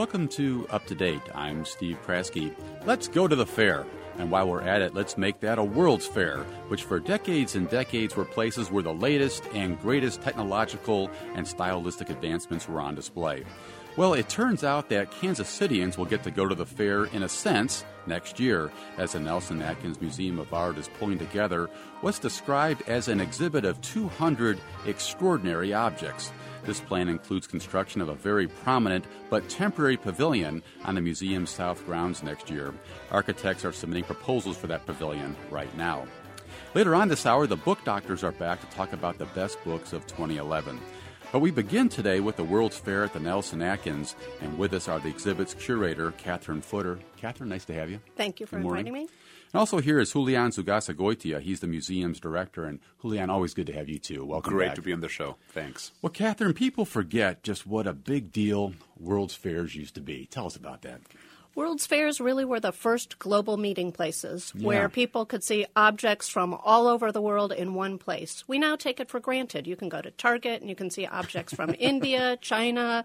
Welcome to Up to Date. I'm Steve Kraske. Let's go to the fair. And while we're at it, let's make that a World's Fair, which for decades and decades were places where the latest and greatest technological and stylistic advancements were on display. Well, it turns out that Kansas Cityans will get to go to the fair in a sense next year, as the Nelson Atkins Museum of Art is pulling together what's described as an exhibit of 200 extraordinary objects. This plan includes construction of a very prominent but temporary pavilion on the museum's south grounds next year. Architects are submitting proposals for that pavilion right now. Later on this hour, the book doctors are back to talk about the best books of 2011. But we begin today with the World's Fair at the Nelson Atkins, and with us are the exhibit's curator, Catherine Footer. Catherine, nice to have you. Thank you for inviting me. And also here is Julian Zugasagoitia. He's the museum's director. And Julian, always good to have you too. Welcome Great back. to be on the show. Thanks. Well, Catherine, people forget just what a big deal World's Fairs used to be. Tell us about that. World's Fairs really were the first global meeting places where people could see objects from all over the world in one place. We now take it for granted. You can go to Target and you can see objects from India, China,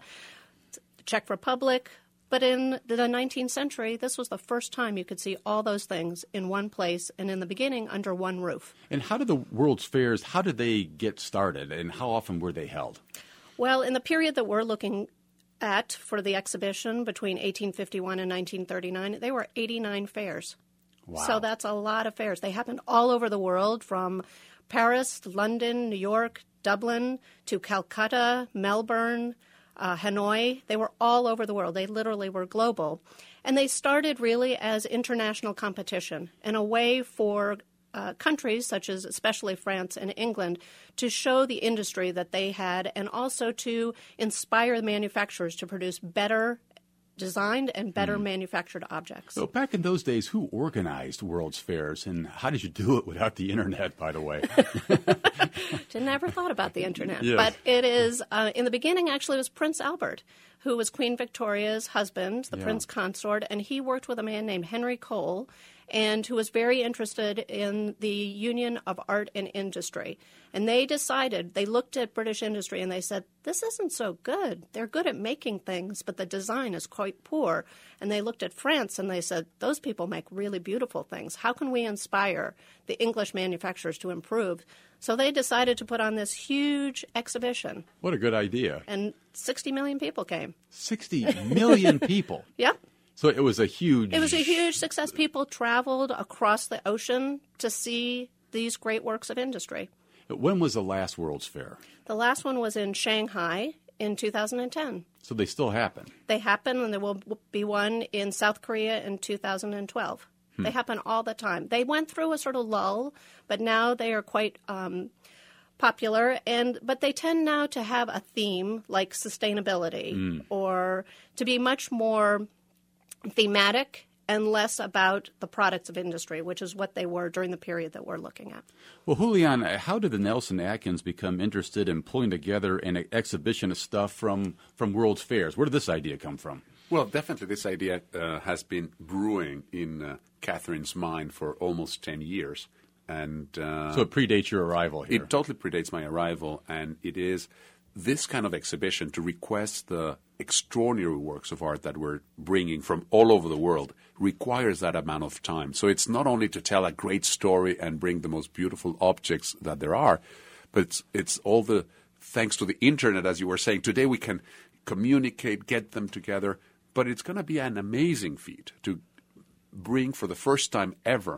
Czech Republic. But in the 19th century, this was the first time you could see all those things in one place and in the beginning under one roof. And how did the World's Fairs, how did they get started and how often were they held? Well, in the period that we're looking at for the exhibition between 1851 and 1939, there were 89 fairs. Wow. So that's a lot of fairs. They happened all over the world, from Paris, London, New York, Dublin, to Calcutta, Melbourne, Hanoi. They were all over the world. They literally were global. And they started really as international competition and a way for countries, such as especially France and England, to show the industry that they had and also to inspire the manufacturers to produce better designed and better manufactured objects. So back in those days, who organized World's Fairs, and how did you do it without the Internet, by the way? Never thought about the Internet. Yeah. But it is, in the beginning, actually, it was Prince Albert, who was Queen Victoria's husband, the Prince Consort, and he worked with a man named Henry Cole, and who was very interested in the union of art and industry. And they decided, they looked at British industry and they said, this isn't so good. They're good at making things, but the design is quite poor. And they looked at France and they said, those people make really beautiful things. How can we inspire the English manufacturers to improve? So they decided to put on this huge exhibition. What a good idea. And 60 million people came. 60 million people. Yep. So it was a huge... It was a huge success. People traveled across the ocean to see these great works of industry. When was the last World's Fair? The last one was in Shanghai in 2010. So they still happen? They happen, and there will be one in South Korea in 2012. They happen all the time. They went through a sort of lull, but now they are quite popular, but they tend now to have a theme like sustainability or to be much more thematic and less about the products of industry, which is what they were during the period that we're looking at. Well, Julian, how did the Nelson Atkins become interested in pulling together an exhibition of stuff from World's Fairs? Where did this idea come from? Well, definitely this idea has been brewing in Catherine's mind for almost 10 years. And so it predates your arrival here. It totally predates my arrival, and it is this kind of exhibition to request the extraordinary works of art that we're bringing from all over the world requires that amount of time. So it's not only to tell a great story and bring the most beautiful objects that there are, but it's all the thanks to the Internet, as you were saying. Today we can communicate, get them together, but it's going to be an amazing feat to bring for the first time ever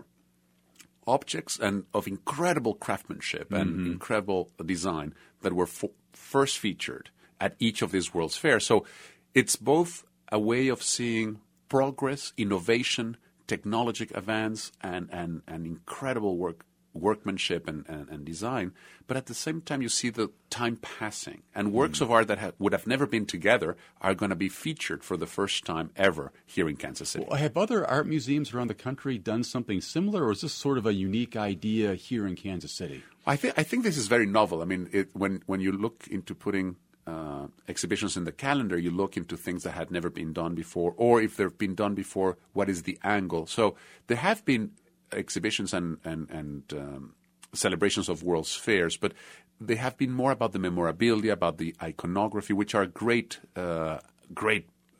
objects and of incredible craftsmanship and incredible design that were first featured at each of these World's Fairs. So it's both a way of seeing progress, innovation, technological advance, and incredible workmanship and design. But at the same time, you see the time passing. And works of art that would have never been together are going to be featured for the first time ever here in Kansas City. Well, have other art museums around the country done something similar, or is this sort of a unique idea here in Kansas City? I think this is very novel. I mean, when you look into putting exhibitions in the calendar, you look into things that had never been done before, or if they've been done before, what is the angle? So there have been exhibitions and celebrations of World's Fairs, but they have been more about the memorabilia, about the iconography, which are great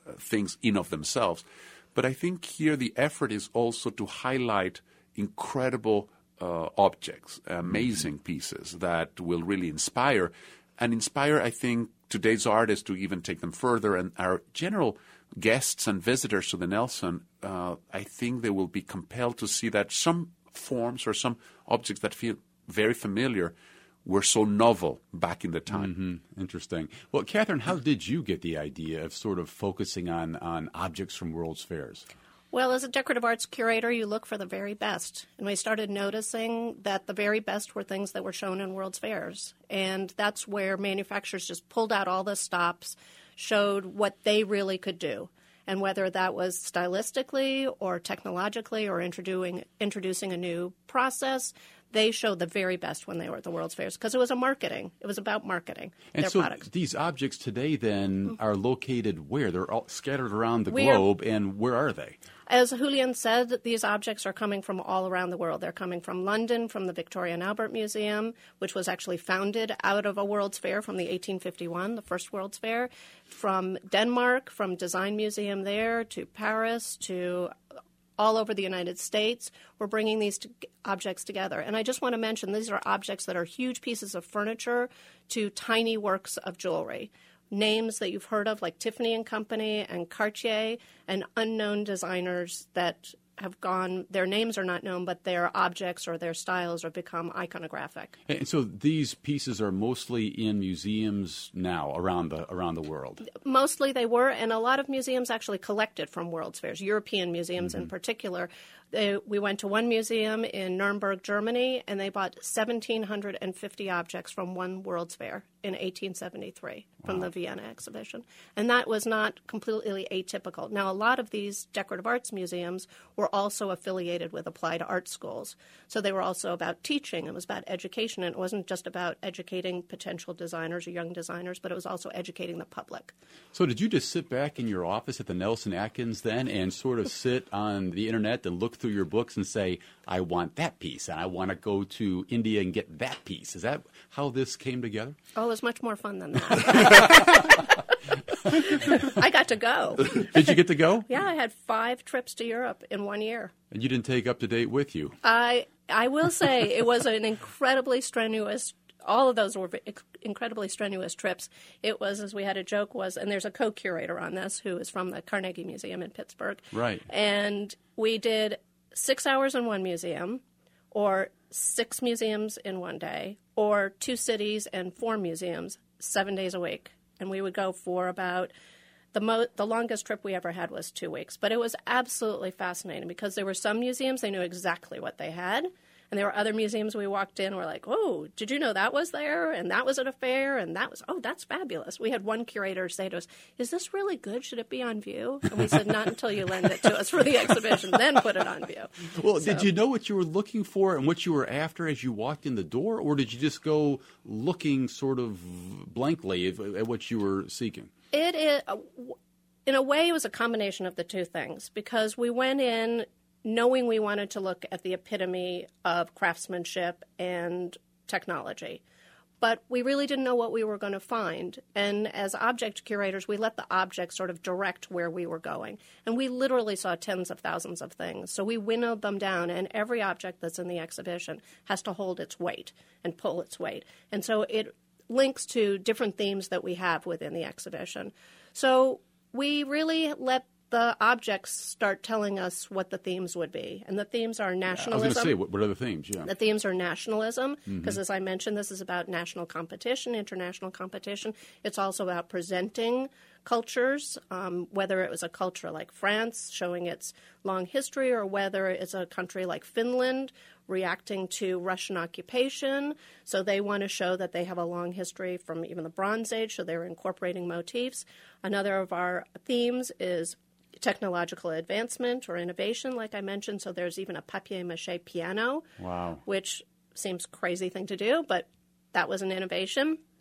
things in of themselves. But I think here the effort is also to highlight incredible objects, amazing pieces that will really inspire. And inspire, I think, today's artists to even take them further. And our general guests and visitors to the Nelson, I think they will be compelled to see that some forms or some objects that feel very familiar were so novel back in the time. Mm-hmm. Interesting. Well, Catherine, how did you get the idea of sort of focusing on objects from World's Fairs? Well, as a decorative arts curator, you look for the very best. And we started noticing that the very best were things that were shown in World's Fairs. And that's where manufacturers just pulled out all the stops, showed what they really could do. And whether that was stylistically or technologically or introducing a new process, they showed the very best when they were at the World's Fairs because it was about marketing their products. These objects today then are located where? They're all scattered around the globe, and where are they? As Julian said, these objects are coming from all around the world. They're coming from London, from the Victoria and Albert Museum, which was actually founded out of a World's Fair from the 1851, the first World's Fair, from Denmark, from Design Museum there, to Paris, to all over the United States. We're bringing these objects together. And I just want to mention these are objects that are huge pieces of furniture to tiny works of jewelry. Names that you've heard of like Tiffany & Company and Cartier and unknown designers that have gone, their names are not known, but their objects or their styles have become iconographic. And so these pieces are mostly in museums now around the world? Mostly they were, and a lot of museums actually collected from World's Fairs, European museums in particular. We went to one museum in Nuremberg, Germany, and they bought 1,750 objects from one World's Fair in 1873 from the Vienna exhibition. And that was not completely atypical. Now, a lot of these decorative arts museums were also affiliated with applied art schools. So they were also about teaching. It was about education. And it wasn't just about educating potential designers or young designers, but it was also educating the public. So did you just sit back in your office at the Nelson Atkins then and sort of sit on the internet and look through your books and say, I want that piece, and I want to go to India and get that piece? Is that how this came together? Oh, it was much more fun than that. I got to go. Did you get to go? Yeah, I had 5 trips to Europe in 1 year. And you didn't take Up to Date with you? I will say it was an incredibly strenuous. All of those were incredibly strenuous trips. It was, as we had a joke, and there's a co-curator on this who is from the Carnegie Museum in Pittsburgh. Right. And we did 6 hours in one museum, or 6 museums in one day, or 2 cities and 4 museums 7 days a week. And we would go for about the longest trip we ever had was 2 weeks. But it was absolutely fascinating because there were some museums, they knew exactly what they had. And there were other museums we walked in and were like, oh, did you know that was there? And that was at a fair? And that was, oh, that's fabulous. We had one curator say to us, is this really good? Should it be on view? And we said, not until you lend it to us for the exhibition, then put it on view. Well, did you know what you were looking for and what you were after as you walked in the door? Or did you just go looking sort of blankly at what you were seeking? It is, in a way, it was a combination of the two things because we went in knowing we wanted to look at the epitome of craftsmanship and technology. But we really didn't know what we were going to find. And as object curators, we let the object sort of direct where we were going. And we literally saw tens of thousands of things. So we winnowed them down, and every object that's in the exhibition has to hold its weight and pull its weight. And so it links to different themes that we have within the exhibition. So we really let the objects start telling us what the themes would be. And the themes are nationalism. I was going to say, what are the themes? Yeah. The themes are nationalism, because as I mentioned, this is about national competition, international competition. It's also about presenting cultures, whether it was a culture like France, showing its long history, or whether it's a country like Finland, reacting to Russian occupation. So they want to show that they have a long history from even the Bronze Age, so they're incorporating motifs. Another of our themes is technological advancement or innovation, like I mentioned. So there's even a papier-mâché piano, wow, which seems a crazy thing to do, but that was an innovation.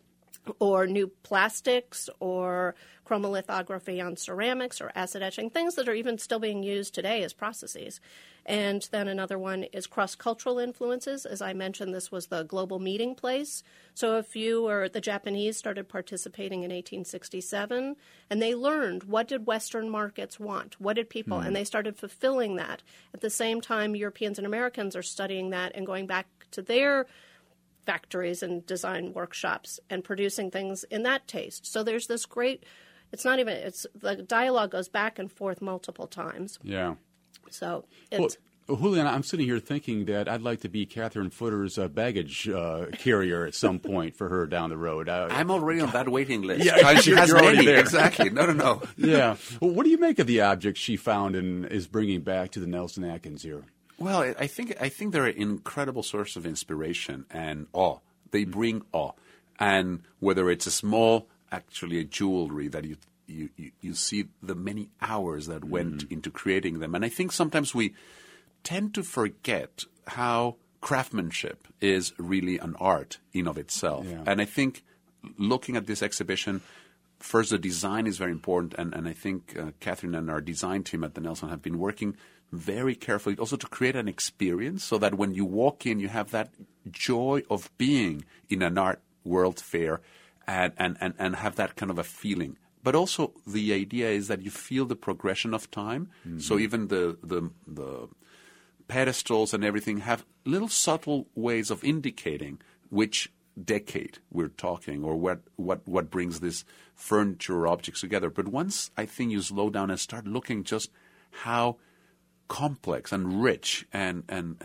or new plastics or chromolithography on ceramics or acid etching, things that are even still being used today as processes. And then another one is cross-cultural influences. As I mentioned, this was the global meeting place. So if you or the Japanese started participating in 1867, and they learned what did Western markets want, what did people, and they started fulfilling that. At the same time, Europeans and Americans are studying that and going back to their factories and design workshops and producing things in that taste. So there's this great, the dialogue goes back and forth multiple times. Yeah. So it's... Well, Julian, I'm sitting here thinking that I'd like to be Catherine Footer's baggage carrier at some point for her down the road. I'm already on that waiting list. Yeah, she has you're already many. there. Exactly. No. Yeah. Well, what do you make of the objects she found and is bringing back to the Nelson Atkins here? Well, I think they're an incredible source of inspiration and awe. They bring awe. And whether it's a small, actually a jewelry that you see the many hours that went into creating them. And I think sometimes we tend to forget how craftsmanship is really an art in of itself. Yeah. And I think looking at this exhibition, first the design is very important. And I think Catherine and our design team at the Nelson have been working very carefully also to create an experience so that when you walk in, you have that joy of being in an art world fair and have that kind of a feeling. But also the idea is that you feel the progression of time. Mm-hmm. So even the pedestals and everything have little subtle ways of indicating which decade we're talking or what brings this furniture or objects together. But once I think you slow down and start looking just how complex and rich and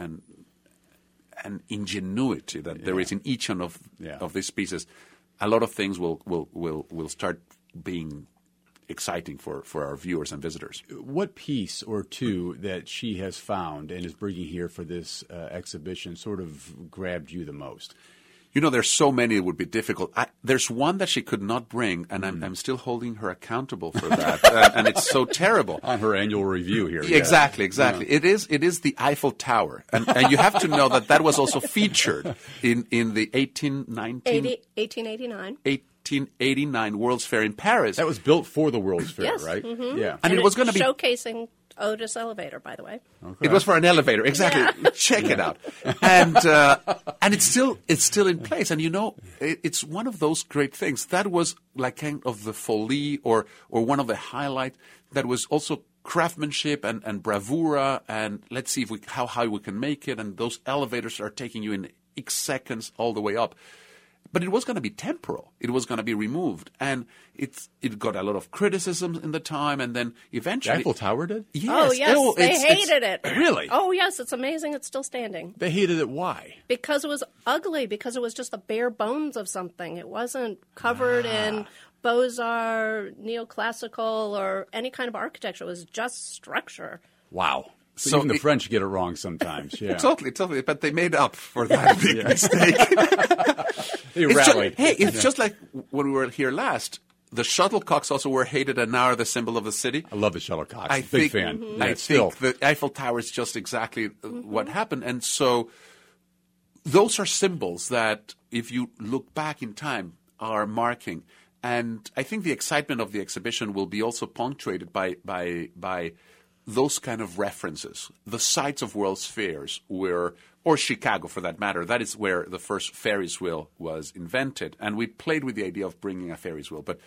ingenuity that there is in each one of these pieces, a lot of things will start being exciting for our viewers and visitors. What piece or two that she has found and is bringing here for this exhibition sort of grabbed you the most? There's so many it would be difficult. There's one that she could not bring, and I'm still holding her accountable for that, and it's so terrible. On her annual review here. Exactly. Yeah. It is the Eiffel Tower, and you have to know that was also featured in the 1889 World's Fair in Paris. That was built for the World's Fair, yes. right? Mm-hmm. Yeah. And it was going to be showcasing Otis Elevator, by the way. Okay. It was for an elevator, exactly. Yeah. Check it out, and it's still in place. And it's one of those great things that was like kind of the folie or one of the highlights that was also craftsmanship and bravura. And let's see how high we can make it. And those elevators are taking you in X seconds all the way up. But it was going to be temporal. It was going to be removed. And it got a lot of criticism in the time. And then eventually... The Eiffel Tower did? Yes. Oh, yes. They hated it. Really? Oh, yes. It's amazing. It's still standing. They hated it. Why? Because it was ugly. Because it was just the bare bones of something. It wasn't covered in Beaux-Arts, neoclassical, or any kind of architecture. It was just structure. Wow. So even the French get it wrong sometimes. Yeah. Totally. But they made up for that big mistake. They rallied. It's just like when we were here last. The shuttlecocks also were hated and now are the symbol of the city. I love the shuttlecocks. Big fan. Mm-hmm. I think the Eiffel Tower is just exactly what happened. And so those are symbols that, if you look back in time, are marking. And I think the excitement of the exhibition will be also punctuated by those kind of references. The sites of World's Fairs or Chicago for that matter, that is where the first Ferris wheel was invented. And we played with the idea of bringing a Ferris wheel. But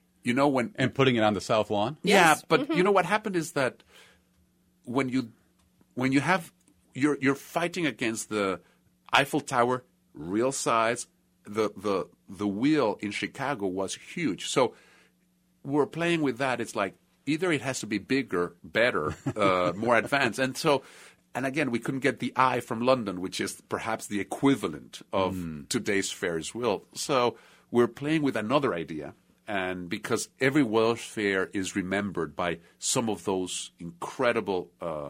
and putting it on the South Lawn? Yeah, but what happened is that when you have you're fighting against the Eiffel Tower, real size, the wheel in Chicago was huge. So we're playing with that. It's like either it has to be bigger, better, more advanced. And again, we couldn't get the eye from London, which is perhaps the equivalent of today's Ferris wheel. So we're playing with another idea. And because every World's Fair is remembered by some of those incredible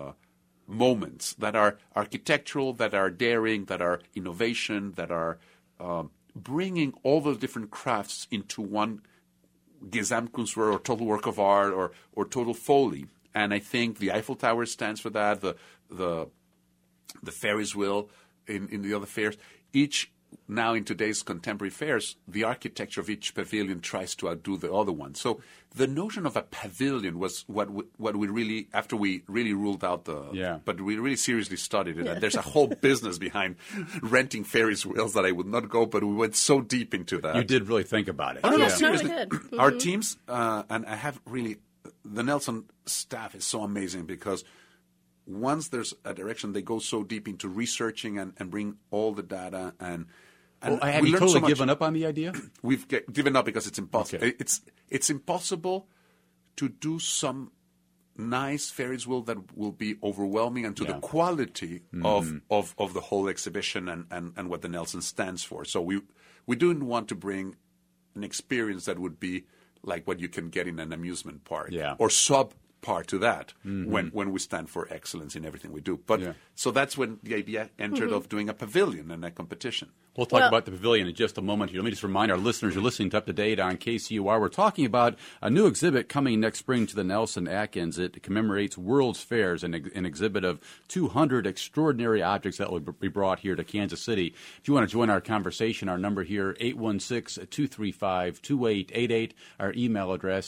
moments that are architectural, that are daring, that are innovation, that are bringing all the different crafts into one Gesamtkunstwerk or total work of art or total foley. And I think the Eiffel Tower stands for that, the Ferris wheel in the other fairs. Each now in today's contemporary fairs, the architecture of each pavilion tries to outdo the other one. So the notion of a pavilion was what we really, after we really ruled out but we really seriously studied it. And there's a whole business behind renting Ferris wheels that I would not go, but we went so deep into that. You did really think about it. Oh, no, No, seriously. we did. Mm-hmm. Our teams, and I have really, the Nelson staff is so amazing because once there's a direction, they go so deep into researching and bring all the data and have we you learned totally so much. given up on the idea? We've given up because it's impossible. Okay. It's impossible to do some nice Ferris wheel that will be overwhelming and to the quality of the whole exhibition and what the Nelson stands for. So we didn't want to bring an experience that would be like what you can get in an amusement park or subpar to that when we stand for excellence in everything we do. But so that's when the idea entered of doing a pavilion and a competition. We'll talk about the pavilion in just a moment here. Let me just remind our listeners, you're listening to Up to Date on KCUR. We're talking about a new exhibit coming next spring to the Nelson Atkins. It commemorates World's Fairs, an exhibit of 200 extraordinary objects that will be brought here to Kansas City. If you want to join our conversation, our number here, 816-235-2888, our email address,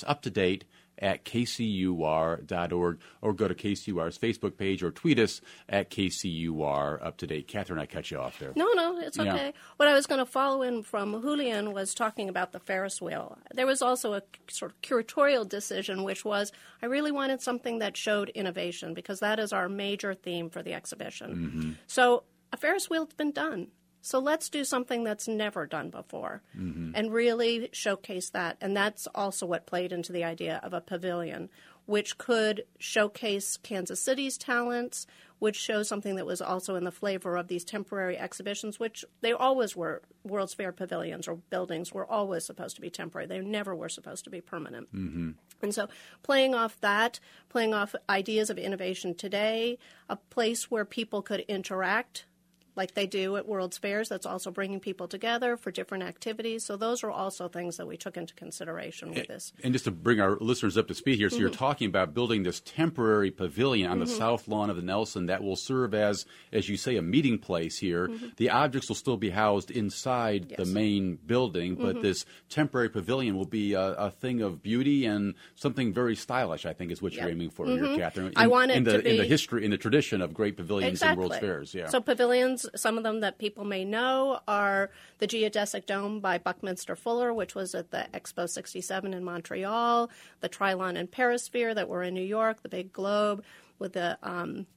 uptodate@kcur.org, or go to KCUR's Facebook page or tweet us at KCUR Up to Date. Catherine, I cut you off there. No, it's okay. Yeah. What I was going to follow in from Julian was talking about the Ferris wheel. There was also a sort of curatorial decision, which was I really wanted something that showed innovation because that is our major theme for the exhibition. Mm-hmm. So a Ferris wheel's been done. So let's do something that's never done before and really showcase that. And that's also what played into the idea of a pavilion, which could showcase Kansas City's talents, which shows something that was also in the flavor of these temporary exhibitions, which they always were. World's Fair pavilions or buildings were always supposed to be temporary. They never were supposed to be permanent. Mm-hmm. And so playing off that, playing off ideas of innovation today, a place where people could interact like they do at World's Fairs, that's also bringing people together for different activities. So those are also things that we took into consideration with this. And just to bring our listeners up to speed here, so you're talking about building this temporary pavilion on the south lawn of the Nelson that will serve as you say, a meeting place here. The objects will still be housed inside the main building, but this temporary pavilion will be a thing of beauty and something very stylish, I think, is what you're aiming for here, Catherine. I want it to be in the history, in the tradition of great pavilions and World's Fairs. Yeah. So pavilions, some of them that people may know are the Geodesic Dome by Buckminster Fuller, which was at the Expo 67 in Montreal, the Trilon and Perisphere that were in New York, the big globe with the, what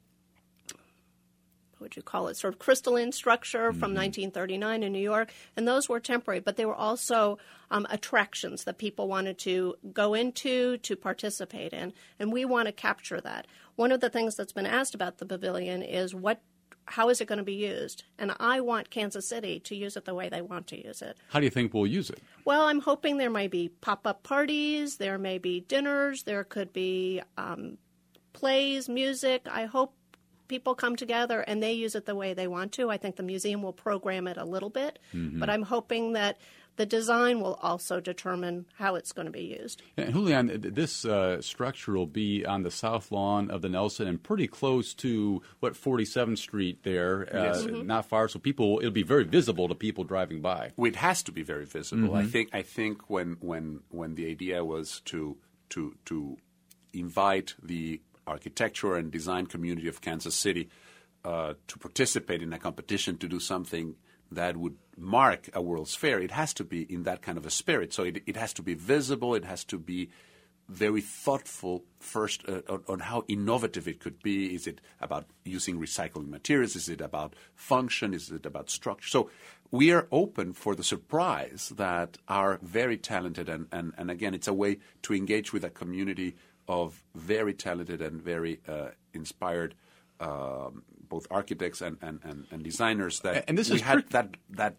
would you call it, sort of crystalline structure from 1939 in New York. And those were temporary, but they were also attractions that people wanted to go into, to participate in. And we want to capture that. One of the things that's been asked about the pavilion is how is it going to be used? And I want Kansas City to use it the way they want to use it. How do you think we'll use it? Well, I'm hoping there may be pop-up parties, there may be dinners, there could be plays, music. I hope people come together and they use it the way they want to. I think the museum will program it a little bit, but I'm hoping that the design will also determine how it's going to be used. And Julian, this structure will be on the south lawn of the Nelson and pretty close to 47th Street there, not far. So it'll be very visible to people driving by. Well, it has to be very visible. I think when the idea was to invite the architecture and design community of Kansas City to participate in a competition to do something that would mark a World's Fair, it has to be in that kind of a spirit. So it has to be visible. It has to be very thoughtful first on how innovative it could be. Is it about using recycling materials? Is it about function? Is it about structure? So we are open for the surprise that our very talented and again, it's a way to engage with a community of very talented and very inspired both architects and designers that and this we is had that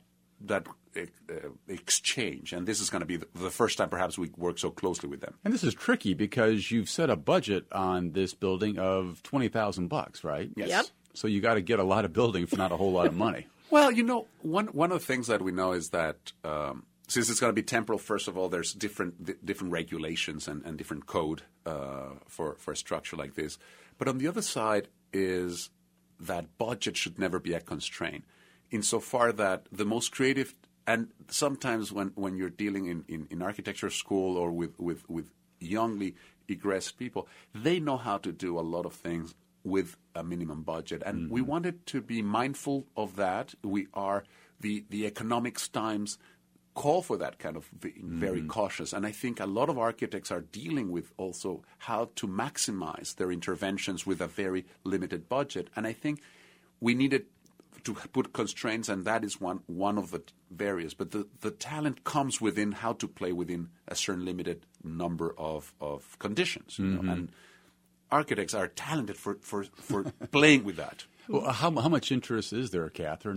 exchange, and this is going to be the first time perhaps we work so closely with them. And this is tricky because you've set a budget on this building of $20,000, right? Yes. Yep. So you got to get a lot of building for not a whole lot of money. Well, one of the things that we know is that since it's going to be temporal, first of all, there's different regulations and different code for a structure like this. But on the other side is that budget should never be a constraint. insofar that the most creative, and sometimes when you're dealing in architecture school or with youngly egressed people, they know how to do a lot of things with a minimum budget. And we wanted to be mindful of that. We are, the economics times call for that kind of being very cautious. And I think a lot of architects are dealing with also how to maximize their interventions with a very limited budget. And I think we needed to put constraints, and that is one of the various. But the talent comes within how to play within a certain limited number of conditions. You know? And architects are talented for playing with that. Well, how much interest is there, Catherine,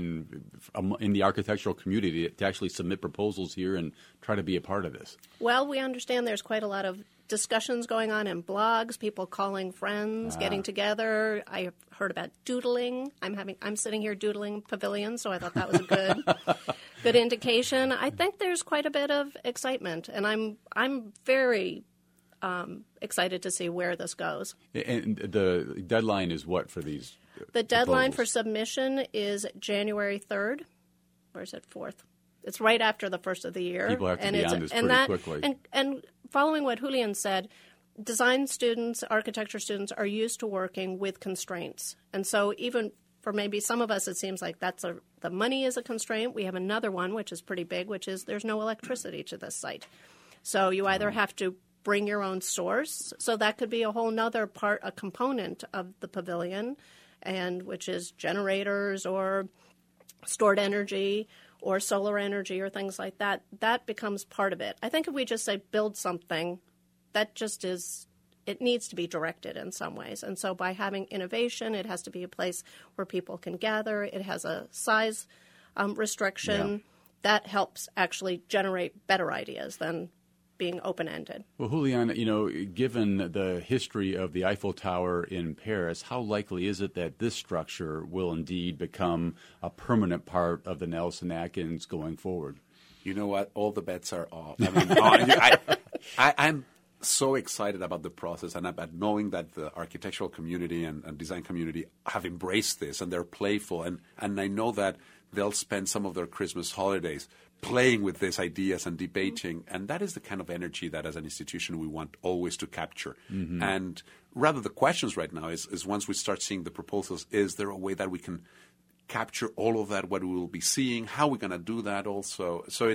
in the architectural community to actually submit proposals here and try to be a part of this? Well, we understand there's quite a lot of discussions going on in blogs, people calling friends, getting together. I heard about doodling. I'm sitting here doodling pavilions, so I thought that was a good indication. I think there's quite a bit of excitement, and I'm very excited to see where this goes. And the deadline is what for these? The deadline for submission is January 3rd. Or is it 4th? It's right after the first of the year. People have to be on this pretty quickly. And following what Julian said, design students, architecture students are used to working with constraints. And so even for maybe some of us, it seems like the money is a constraint. We have another one, which is pretty big, which is there's no electricity to this site. So you either have to bring your own source. So that could be a whole nother a component of the pavilion, and which is generators or stored energy or solar energy or things like that. That becomes part of it. I think if we just say build something, that just is, it needs to be directed in some ways. And so by having innovation, it has to be a place where people can gather. It has a size restriction. Yeah. That helps actually generate better ideas than being open-ended. Well, Julian, given the history of the Eiffel Tower in Paris, how likely is it that this structure will indeed become a permanent part of the Nelson-Atkins going forward? You know what? All the bets are off. I mean, I'm so excited about the process and about knowing that the architectural community and design community have embraced this and they're playful. And I know that they'll spend some of their Christmas holidays playing with these ideas and debating. And that is the kind of energy that as an institution we want always to capture. And rather the questions right now is once we start seeing the proposals, is there a way that we can capture all of that, what we will be seeing, how we're going to do that also. So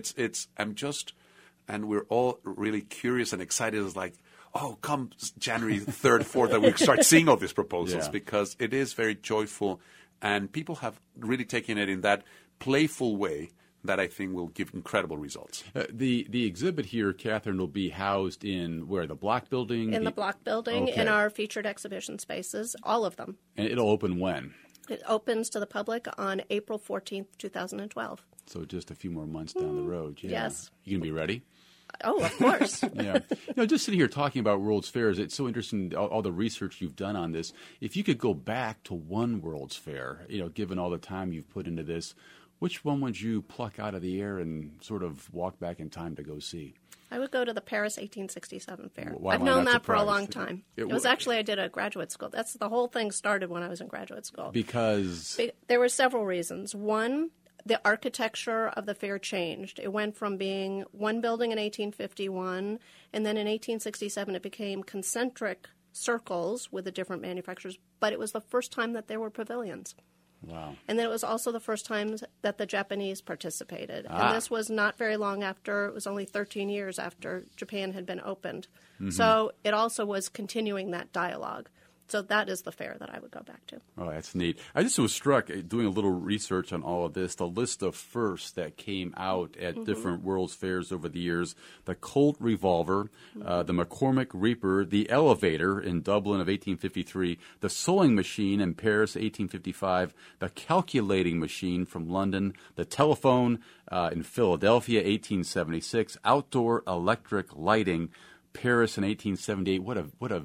and we're all really curious and excited. It's like, oh, come January 3rd, 4th, that we start seeing all these proposals because it is very joyful. And people have really taken it in that playful way that I think will give incredible results. The exhibit here, Catherine, will be housed in where? The Block Building? In the Block Building, in our featured exhibition spaces, all of them. And it'll open when? It opens to the public on April 14th, 2012. So just a few more months down the road. Yeah. Yes. You going to be ready? Oh, of course. Yeah. Just sitting here talking about World's Fairs, it's so interesting, all the research you've done on this. If you could go back to one World's Fair, given all the time you've put into this, which one would you pluck out of the air and sort of walk back in time to go see? I would go to the Paris 1867 fair. I've known that for a long time. It was actually, I did a graduate school. The whole thing started when I was in graduate school. Because? There were several reasons. One, the architecture of the fair changed. It went from being one building in 1851, and then in 1867 it became concentric circles with the different manufacturers, but it was the first time that there were pavilions. Wow. And then it was also the first time that the Japanese participated. And this was not very long after, it was only 13 years after Japan had been opened. So it also was continuing that dialogue. So that is the fair that I would go back to. Oh, that's neat. I just was struck doing a little research on all of this, the list of firsts that came out at different World's Fairs over the years. The Colt Revolver, the McCormick Reaper, the Elevator in Dublin of 1853, the Sewing Machine in Paris, 1855, the Calculating Machine from London, the Telephone in Philadelphia, 1876, Outdoor Electric Lighting, Paris in 1878. What a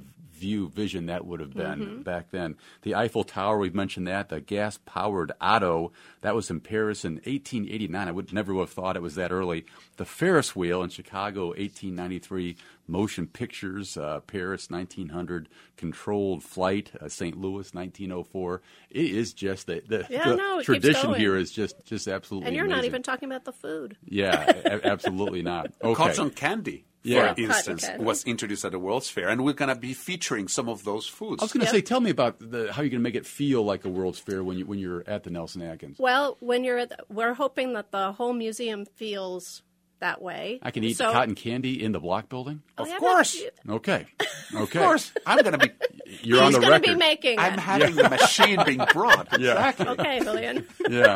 vision that would have been back then. The Eiffel Tower, we've mentioned that. The gas-powered Otto, that was in Paris in 1889. I would never have thought it was that early. The Ferris wheel in Chicago, 1893. Motion Pictures, Paris, 1900. Controlled Flight, St. Louis, 1904. It is just the tradition here is just absolutely And you're amazing. not even talking about the food. Yeah, absolutely not. Okay. Cotton candy, Yeah. for instance, Cotton candy. was introduced at the World's Fair, and we're going to be featuring some of those foods. I was going to say, tell me about how you're going to make it feel like a World's Fair when you're at the Nelson Atkins. Well, when you're we're hoping that the whole museum feels that way. I can eat cotton candy in the block building? Oh, Of yeah, course. Okay. Of course. I'm going to be... You're on He's the going to record. be making I'm it. having the machine being brought. Yeah. Exactly. Okay, Lillian. Yeah.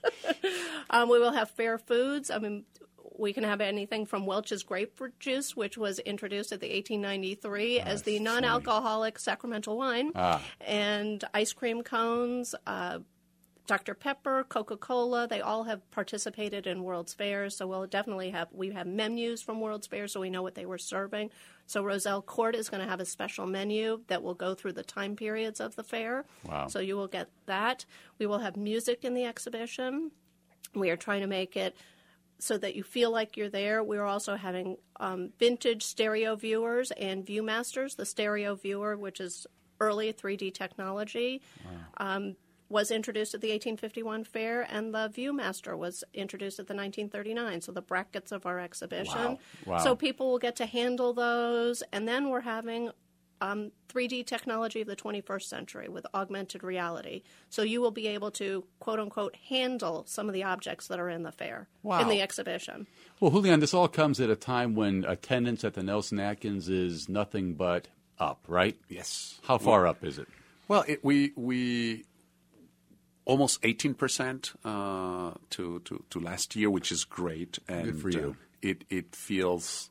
We will have fair foods. I mean, we can have anything from Welch's grapefruit juice, which was introduced at the 1893 as the non-alcoholic sacramental wine, and ice cream cones, Dr. Pepper, Coca-Cola. They all have participated in World's Fairs, so we'll definitely we have menus from World's Fair, so we know what they were serving. So Roselle Court is going to have a special menu that will go through the time periods of the fair. Wow. So you will get that. We will have music in the exhibition. We are trying to make it so that you feel like you're there. We're also having vintage stereo viewers and Viewmasters. The stereo viewer, which is early 3D technology, was introduced at the 1851 fair, and the Viewmaster was introduced at the 1939, so the brackets of our exhibition. Wow. So people will get to handle those, and then we're having 3D technology of the 21st century with augmented reality. So you will be able to, quote-unquote, handle some of the objects that are in the fair, in the exhibition. Well, Julian, this all comes at a time when attendance at the Nelson Atkins is nothing but up, right? Yes. How far up is it? Well, we almost 18% to last year, which is great. And Good for you. It feels,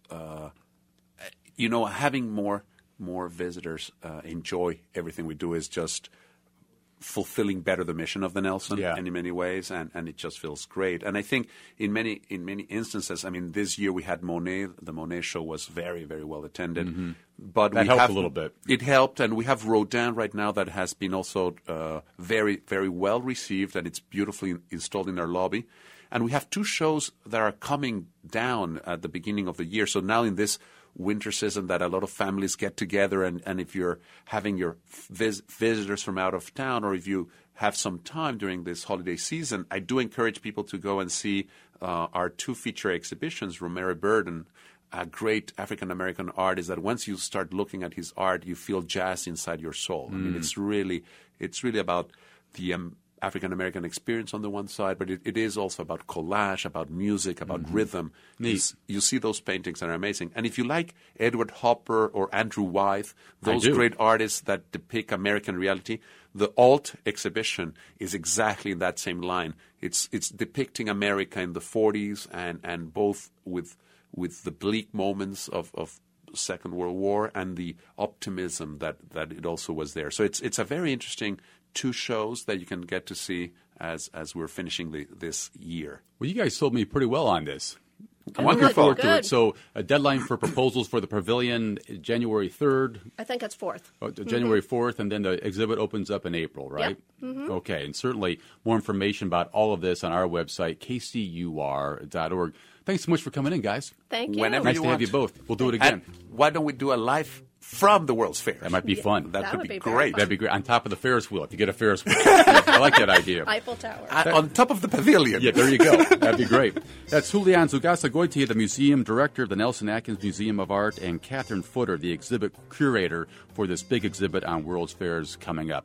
having more visitors enjoy everything we do is just fulfilling better the mission of the Nelson in many ways, and it just feels great. And I think in many instances, I mean, this year we had Monet. The Monet show was very, very well attended. But That helped a little bit. It helped, and we have Rodin right now that has been also very, very well received, and it's beautifully installed in our lobby. And we have two shows that are coming down at the beginning of the year. So now in this winter season that a lot of families get together, and if you're having your visitors from out of town, or if you have some time during this holiday season, I do encourage people to go and see our two feature exhibitions. Romero Burden, a great African-American artist that once you start looking at his art, you feel jazz inside your soul. I mean, it's really about the African-American experience on the one side, but it is also about collage, about music, about rhythm. You see those paintings that are amazing. And if you like Edward Hopper or Andrew Wyeth, those great artists that depict American reality, the Alt exhibition is exactly in that same line. It's depicting America in the 40s and both with the bleak moments of Second World War and the optimism that it also was there. So it's a very interesting two shows that you can get to see as we're finishing this year. Well, you guys sold me pretty well on this. I'm Good, looking forward to good. it. So a deadline for proposals for the pavilion, January 3rd. I think it's 4th. January 4th, and then the exhibit opens up in April, right? Yep. Okay, and certainly more information about all of this on our website, kcur.org. Thanks so much for coming in, guys. Thank you. Whenever Nice you to have want. you both. We'll do it again. And why don't we do a live from the World's Fair? That might be fun. That would would be be very great. fun. That'd be great. On top of the Ferris wheel, if you get a Ferris wheel. I like that idea. Eiffel Tower. On top of the pavilion. Yeah, there you go. That'd be great. That's Julian Zugasagoitia, the museum director of the Nelson Atkins Museum of Art, and Catherine Footer, the exhibit curator for this big exhibit on World's Fairs coming up.